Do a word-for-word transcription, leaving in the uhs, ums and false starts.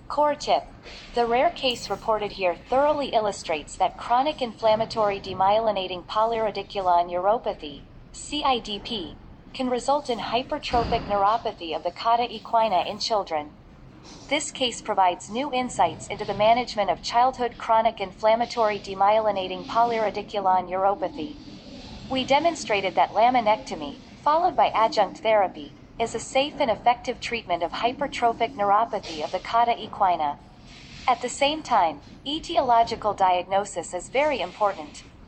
Core tip. The rare case reported here thoroughly illustrates that chronic inflammatory demyelinating polyradicular neuropathy, C I D P, can result in hypertrophic neuropathy of the cauda equina in children. This case provides new insights into the management of childhood chronic inflammatory demyelinating polyradicular neuropathy. We demonstrated that laminectomy, followed by adjunct therapy, is a safe and effective treatment of hypertrophic neuropathy of the cauda equina. At the same time, etiological diagnosis is very important.